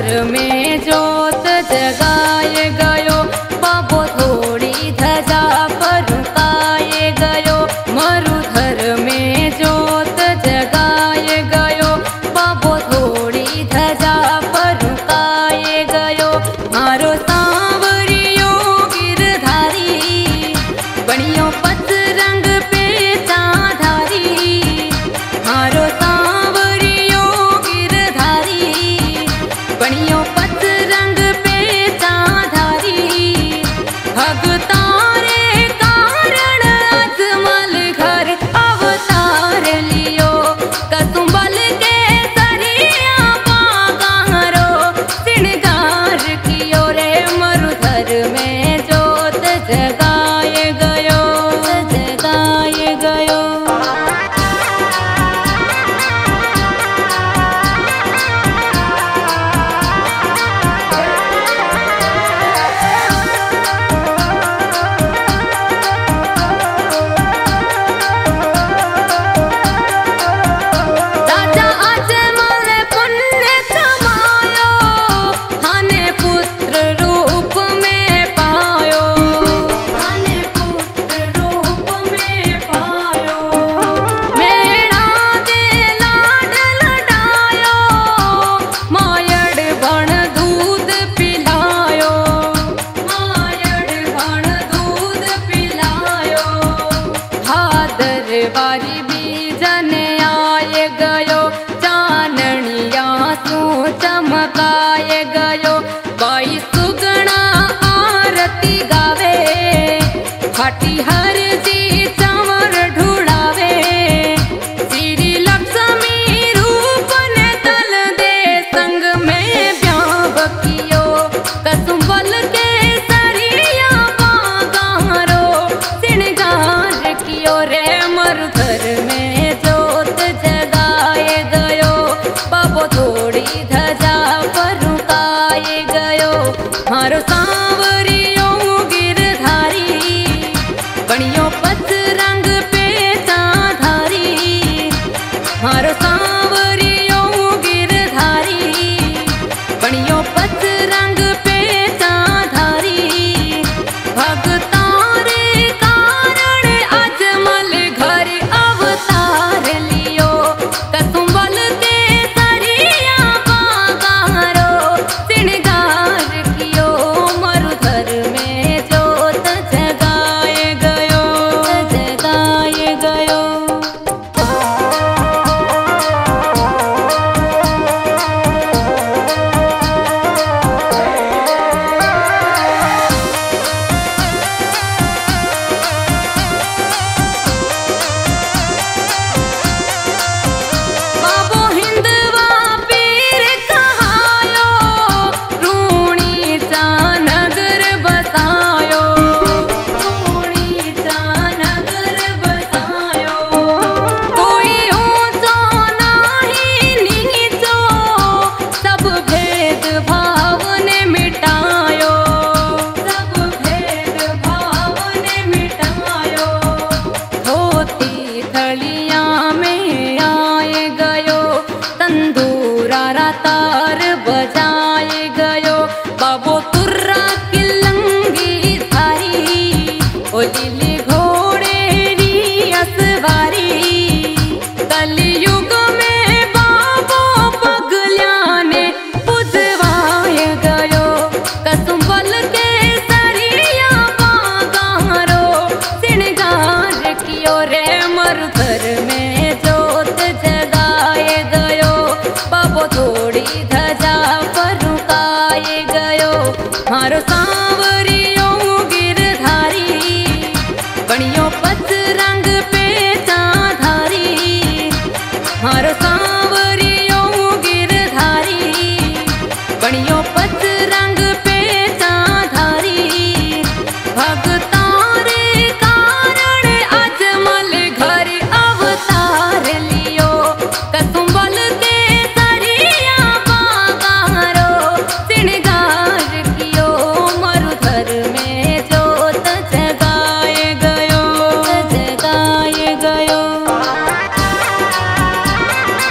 में जोत जगाए गयो, बाबो थोड़ी धजा फरुकाए गयो। मरुधर में जोत जगाए गयो, बाबो थोड़ी धजा फरुकाए गयो। मारो सांवरियो गिरधारी, बनियो पतरंग पे चाधारी। मारो सांवरियो गिरधारी, बनियो पतरंग पे चाधारी। भगतारे कारण अजमल घर अवतार लियो, कसुंबल के सरिया बागारो सिणगार कियो रे। मरुधर में जोत जगाए गयो, जगाए गयो। राजा अजमल पुण्य कमायो, हाने पुत्र रूप में पायो, हाने पुत्र रूप में पायो। मेरा दे लाड लडायो, मायड़ बण दूध पिलायो, मायड़ बण दूध पिलायो। भादर बारी बीजन आए गयो, चानणिया सू चमकाए गयो। बाई सुगणा आरती गावे, फाटी हर जी चमर ढूढ़ावे। श्री लक्ष्मी रूप ने तल दे संग में ब्याह कियो, कसुंबल के सरिया बागारो सिणगार कियो रे। मरुधर में जोत जगाए गयो, बाबो थोड़ी धजा फरुकाए गयो। मारो सांवरियो गिरधारी, बनियो पतरंग पे चाधारी। मारो सांवरियो गिरधारी, बनियो पतरंग पे चाधारी। भगतारे कारण अजमल घर अवतार लियो, कसुंबल के सरिया बागारो सिणगार कियो। मरुधर में जोत जगाए गयो, जगाए गयो। बाबो हिंदवा पीर कहायो, रूणी चा नगर बसायो, रूणी चा नगर बसायो। कोई ऊंचो नाही नीचो, सब भेद भाव ने मिटायो, सब भेद भाव ने मिटायो। धोती थलिया में आए गयो, तंदूरा तार बजाए गयो। बाबो तुर्रा किलंगी थारी, ओ लिली घोड़े री असवारी। कलयुग में बाबो पगल्या ने पुजवाए गयो, कसुंबल के सरिया बागारो सिणगार कियो रे। मरुधर में जोत जगाए गयो, बाबो थोड़ी धजा फरुकाए गयो। मारो सांवरियो गिरधारी, बनियो पतरंग पे चाधारी। मारो सांवरियो गिरधारी, बनियो पतरंग पे चाधारी। भगतारे कारण अजमल घर अवतार लियो, कसुंबल के सरिया बागारो सिणगार कियो। मरुधर में जोत जगाए गयो, जगाए गयो।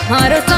मारो